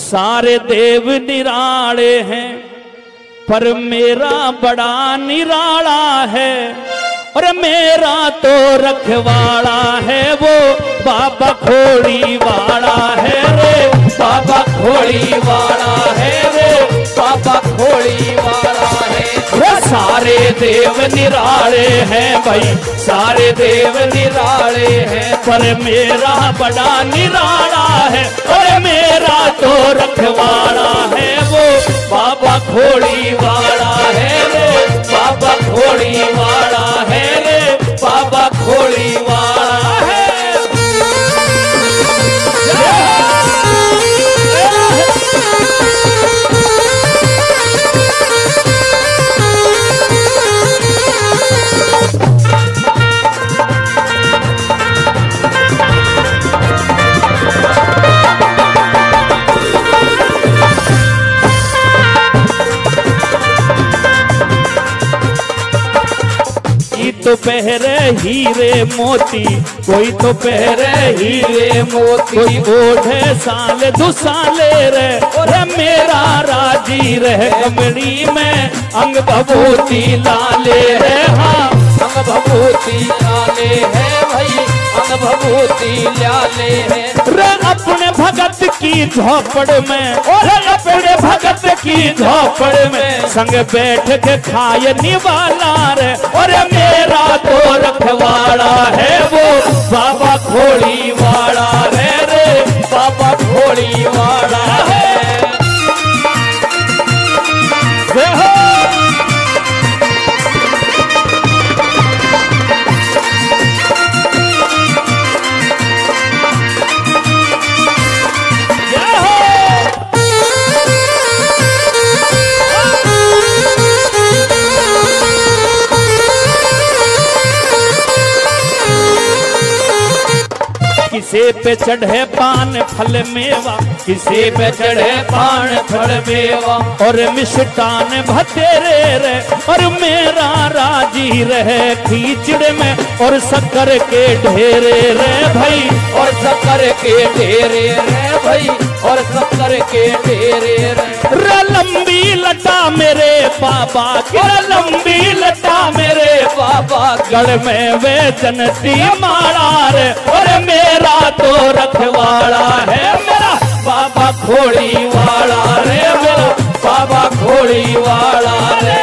सारे देव निराले हैं पर मेरा बड़ा निराला है, और मेरा तो रखवाड़ा है वो बाबा खोड़ी वाला है रे, बाबा खोड़ी वाला है रे, बाबा खोड़ी वाला है। सारे देव निराले हैं भाई, सारे देव निराले हैं, पर मेरा बड़ा निराला है, और मेरा तो रखवाड़ा है वो बाबा खोड़ी वाला है रे, बाबा खोड़ी वाला है रे, बाबा खोड़ी वाला है। तो पहरे हीरे मोती, कोई तो पहरे हीरे मोती, कोई ओढ़े साल दुसाले रे, और मेरा राजी रह कमड़ी में अंग भभूति लाले है। हाँ अंग भभूति लाले है भाई, अंग भभूति लाले है रे, अपने भगत की झोपड़ में, और अपने भगत की झोपड़ में संग बैठ के खाए निवाला रे, और मेरा तो रखवाड़ा है वो बाबा खोड़ी वाला है रे, बाबा खोड़ी वाला है। किसे पे चढ़े पान फल मेवा, किसे पे चढ़े पान फल मेवा, और मिष्टान भतेरे रे, और मेरा राजी रहे खीचड़ में, और शक्कर के ढेरे रे भाई, और शक्कर के ढेरे रे भाई, और शक्कर के ढेरे रे। लंबी लटा मेरे बाबा की, लंबी लटा मेरे बाबा, गढ़ में वे जनती मारा रे, और मेरा तो रखवाड़ा है मेरा बाबा खोड़ी वाला रे, मेरा बाबा खोड़ी वाला रे।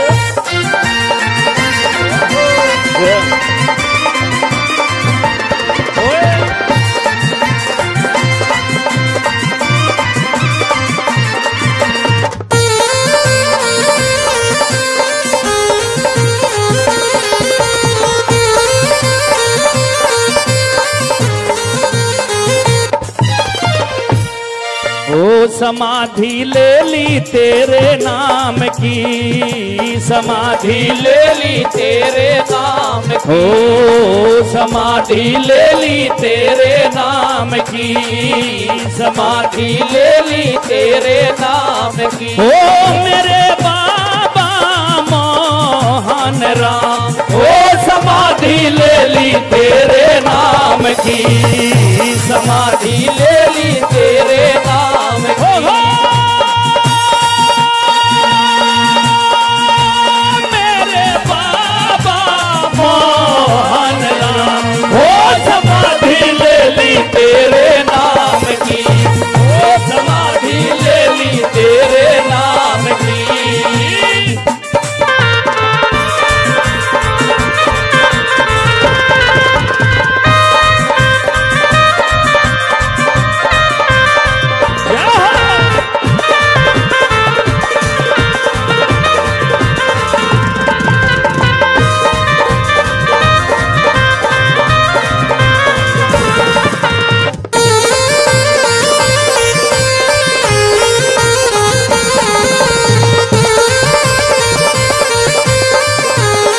ओ समाधि ले ली तेरे नाम की, समाधि ले ली तेरे नाम की, ओ समाधि ले ली तेरे नाम की, समाधि ले ली तेरे नाम की। ओ मेरे बाबा मोहन राम, ओ समाधि ले ली तेरे नाम की, समाधि ले ली तेरे नाम की। मेरे बाबा मोहन राम, ओ समाधि ले ली तेरे नाम की, ओ समाधि ले ली तेरे नाम की।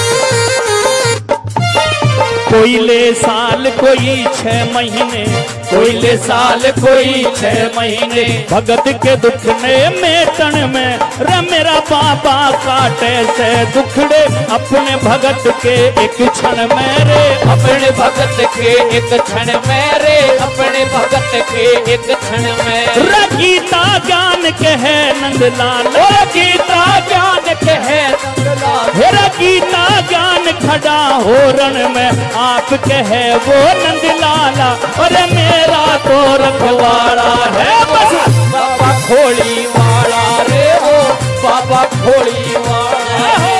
कोई ले साल कोई 6 महीने, कोई साल कोई 6 महीने, भगत के दुख ने मेटन में रे मेरा बाबा काटे से दुखड़े अपने भगत के एक क्षण में रे, अपने भगत के एक क्षण में रे, अपने भगत के एक क्षण में। रे गीता ज्ञान के है नंदलाल, गीता ज्ञान के है नंदलाल, रे गीता ज्ञान खड़ा हो रण में आपके है वो नंदलाला, और मेरा तो रखवाड़ा है बस बाबा खोड़ी वाला रे वो बाबा खोड़ी वाला है।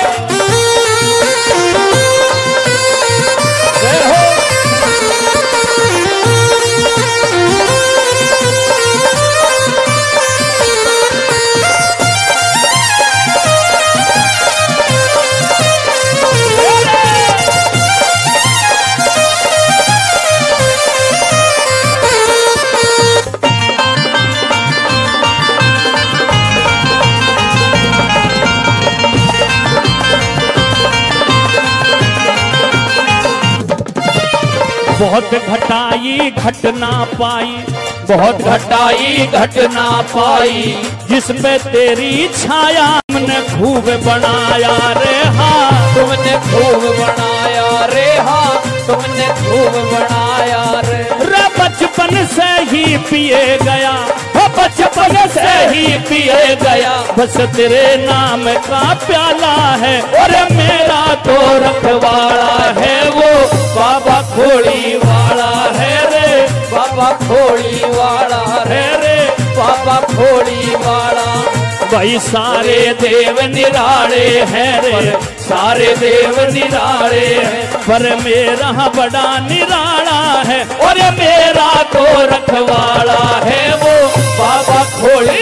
बहुत घटाई घटना पाई, बहुत घटाई घटना पाई, जिस पे तेरी छाया हमने खूब बनाया रे हाँ, तुमने खूब बनाया रे हाँ, तुमने खूब बनाया रे। रे बचपन से ही पिए गया, बचपन से ही पिए गया, बस तेरे नाम का प्याला है, और मेरा तो रखवाड़ा है वो बाबा खोड़ी वाला है रे, बाबा खोड़ी वाला है रे, बाबा खोड़ी वाला। भाई सारे देव निराले हैं रे, सारे देव निराले हैं, पर मेरा बड़ा निराला है, और मेरा तो रखवाड़ा है वो बाबा खोड़ी